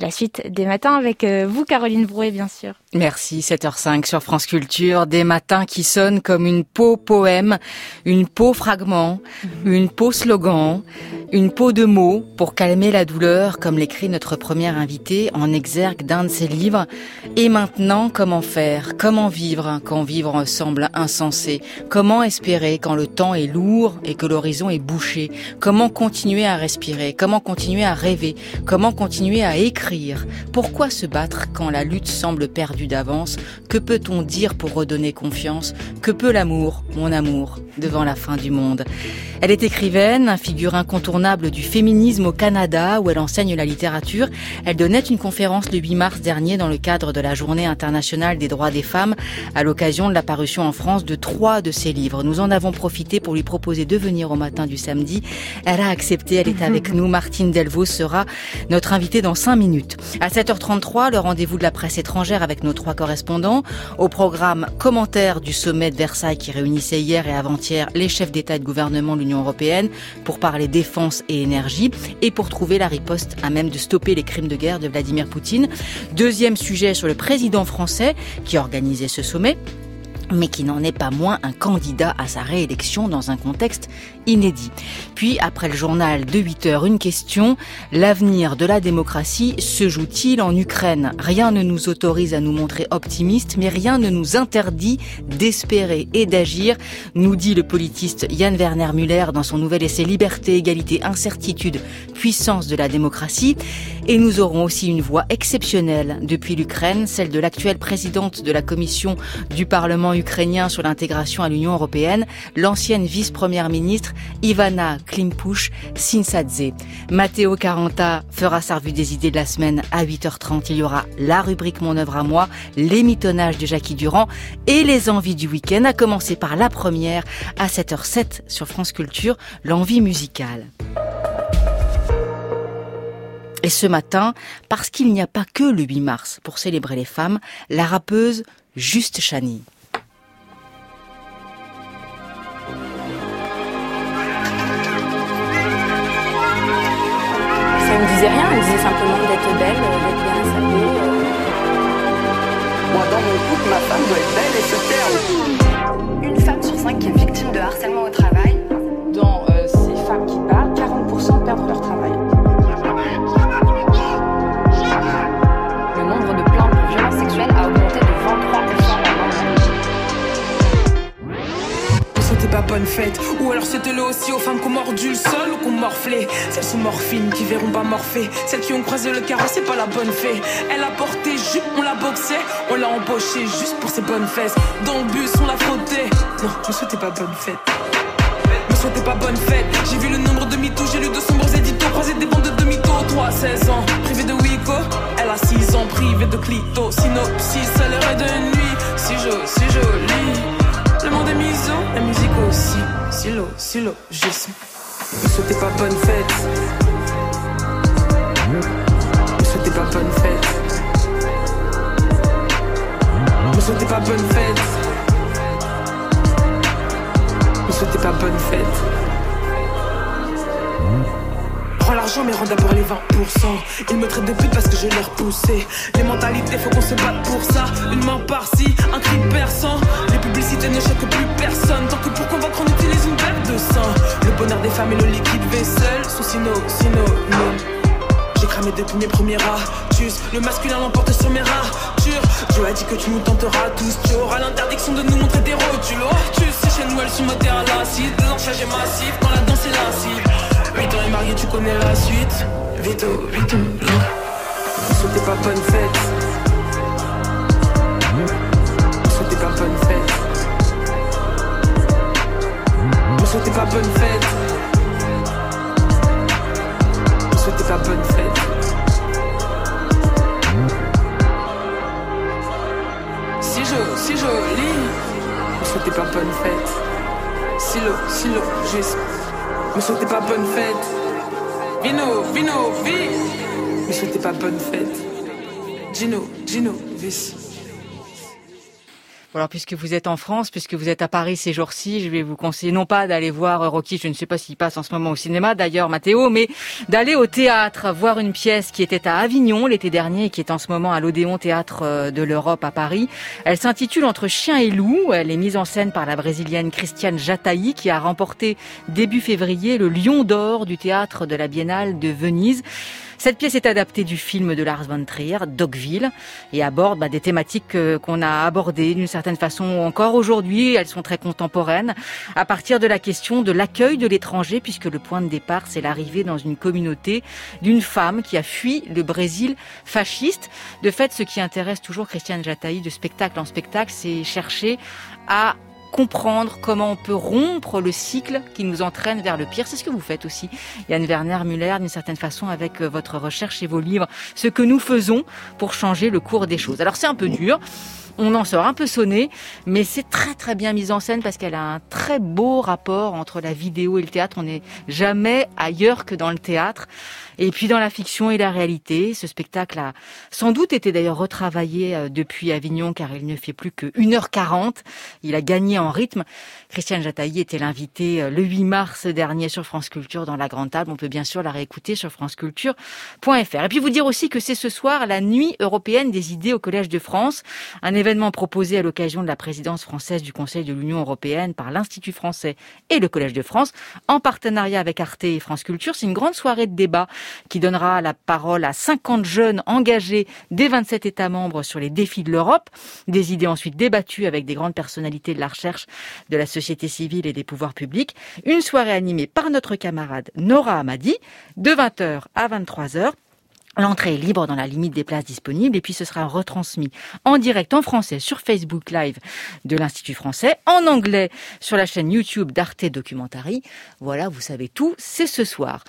la suite des matins avec vous, Caroline Brouet, bien sûr. Merci, 7h05 sur France Culture, des matins qui sonnent comme une peau poème, une peau fragment, une peau slogan, une peau de mots pour calmer la douleur, comme l'écrit notre première invitée en exergue d'un de ses livres. Et maintenant, comment faire? Comment vivre quand vivre semble insensé? Comment espérer quand le temps est lourd et que l'horizon est bouché? Comment continuer à respirer? Comment continuer à rêver? Comment continuer à écrire? Pourquoi se battre quand la lutte semble perdue d'avance? Que peut-on dire pour redonner confiance? Que peut l'amour, mon amour, devant la fin du monde? Elle est écrivaine, figure incontournable du féminisme au Canada, où elle enseigne la littérature. Elle donnait une conférence le 8 mars dernier dans le cadre de la Journée internationale des droits des femmes, à l'occasion de la parution en France de 3 de ses livres. Nous en avons profité pour lui proposer de venir au matin du samedi. Elle a accepté, elle est avec nous. Martine Delvaux sera notre invitée dans 5 minutes. À 7h33, le rendez-vous de la presse étrangère avec nos 3 correspondants. Au programme, commentaire du sommet de Versailles qui réunissait hier et avant-hier les chefs d'État et de gouvernement de l'Union européenne pour parler défense et énergie et pour trouver la riposte à même de stopper les crimes de guerre de Vladimir Poutine. Deuxième sujet sur le président français qui organisait ce sommet, mais qui n'en est pas moins un candidat à sa réélection dans un contexte inédit. Puis, après le journal de 8h, une question. L'avenir de la démocratie se joue-t-il en Ukraine? Rien ne nous autorise à nous montrer optimistes, mais rien ne nous interdit d'espérer et d'agir, nous dit le politiste Jan Werner Müller dans son nouvel essai Liberté, égalité, incertitude, puissance de la démocratie. Et nous aurons aussi une voix exceptionnelle depuis l'Ukraine, celle de l'actuelle présidente de la commission du Parlement ukrainien sur l'intégration à l'Union européenne, l'ancienne vice-première ministre Ivana Klimpouch-Syntsadze. Matteo Caranta fera sa revue des idées de la semaine à 8h30. Il y aura la rubrique Mon œuvre à moi, les mitonnages de Jackie Durand et les envies du week-end, à commencer par la première à 7h07 sur France Culture, l'envie musicale. Et ce matin, parce qu'il n'y a pas que le 8 mars pour célébrer les femmes, la rappeuse Juste Chani. Ça ne me disait rien, elle me disait simplement d'être belle, d'être bien sapée. Moi, dans mon couple, ma femme doit être belle et se taire. Une femme sur 5 qui est victime de harcèlement au travail. Dans ces femmes qui parlent, 40% perdent leur travail. Le nombre de plaintes de violences sexuelles a augmenté de 23% C'était pas bonne fête, ou alors c'était le aussi aux femmes qu'on mordu le sol ou qu'on morflait. Celles sous morphine qui verront pas morfler, celles qui ont croisé le carreau, c'est pas la bonne fée. Elle a porté jupe, on l'a boxé, on l'a embauché juste pour ses bonnes fesses. Dans le bus, on l'a frotté. Non, me souhaitais pas bonne fête. Me souhaitais pas bonne fête. J'ai vu le nombre de mythos, j'ai lu de sombres éditos, croisé des bandes de mythos. 3 16 ans, privée de Wico, elle a 6 ans, privée de clito. Synopsis, à l'heure de nuit, si jolie. Le monde est miso, la musique aussi. Silo, juste. Me souhaitais pas bonne fête. Me souhaitais pas bonne fête. Me souhaitais pas bonne fête. Me souhaitais pas bonne fête. Prends l'argent mais rends d'abord les 20%. Ils me traitent de pute parce que je l'ai repoussé. Les mentalités faut qu'on se batte pour ça. Une main par-ci, un cri perçant. Les publicités ne choquent plus personne. Tant que pour convaincre on utilise une verre de sang. Le bonheur des femmes et le liquide vaisselle sont synonymes. J'ai cramé depuis mes premiers ratus. Le masculin l'emporte sur mes ratures. Dieu a dit que tu nous tenteras tous. Tu auras l'interdiction de nous montrer des rotules. Oh, tu sais chez nous elles sont motées à l'acide. L'enchage est massif quand la danse est lascive. 8 ans et marié, tu connais la suite. Vito. Me souhaitais pas bonne fête. Me souhaitais pas bonne fête. Me souhaitais pas bonne fête. Me souhaitais pas bonne fête. Si joli. Me souhaitais pas bonne fête. Silo, juste. Me souhaitais pas bonne fête. Vino, vi. Me souhaitais pas bonne fête. Gino, vis. Alors, puisque vous êtes en France, puisque vous êtes à Paris ces jours-ci, je vais vous conseiller non pas d'aller voir Rocky, je ne sais pas s'il passe en ce moment au cinéma d'ailleurs, Mathéo, mais d'aller au théâtre, voir une pièce qui était à Avignon l'été dernier et qui est en ce moment à l'Odéon Théâtre de l'Europe à Paris. Elle s'intitule Entre chien et loup. Elle est mise en scène par la Brésilienne Christiane Jataí qui a remporté début février le Lion d'or du théâtre de la Biennale de Venise. Cette pièce est adaptée du film de Lars von Trier, Dogville, et aborde des thématiques qu'on a abordées d'une certaine façon encore aujourd'hui. Elles sont très contemporaines, à partir de la question de l'accueil de l'étranger, puisque le point de départ, c'est l'arrivée dans une communauté d'une femme qui a fui le Brésil fasciste. De fait, ce qui intéresse toujours Christiane Jataí de spectacle en spectacle, c'est chercher à comprendre comment on peut rompre le cycle qui nous entraîne vers le pire. C'est ce que vous faites aussi, Yann Werner Müller, d'une certaine façon, avec votre recherche et vos livres. Ce que nous faisons pour changer le cours des choses. Alors c'est un peu dur, on en sort un peu sonné, mais c'est très très bien mis en scène parce qu'elle a un très beau rapport entre la vidéo et le théâtre. On n'est jamais ailleurs que dans le théâtre. Et puis dans la fiction et la réalité, ce spectacle a sans doute été d'ailleurs retravaillé depuis Avignon car il ne fait plus que 1h40. Il a gagné en rythme. Christiane Jataí était l'invitée le 8 mars dernier sur France Culture dans la Grande Table. On peut bien sûr la réécouter sur franceculture.fr. Et puis vous dire aussi que c'est ce soir la Nuit européenne des idées au Collège de France, un événement proposé à l'occasion de la présidence française du Conseil de l'Union européenne par l'Institut français et le Collège de France, en partenariat avec Arte et France Culture. C'est une grande soirée de débat qui donnera la parole à 50 jeunes engagés des 27 États membres sur les défis de l'Europe. Des idées ensuite débattues avec des grandes personnalités de la recherche, de la société civile et des pouvoirs publics. Une soirée animée par notre camarade Nora Hamadi, de 20h à 23h. L'entrée est libre dans la limite des places disponibles et puis ce sera retransmis en direct en français sur Facebook Live de l'Institut français, en anglais sur la chaîne YouTube d'Arte Documentary. Voilà, vous savez tout, c'est ce soir.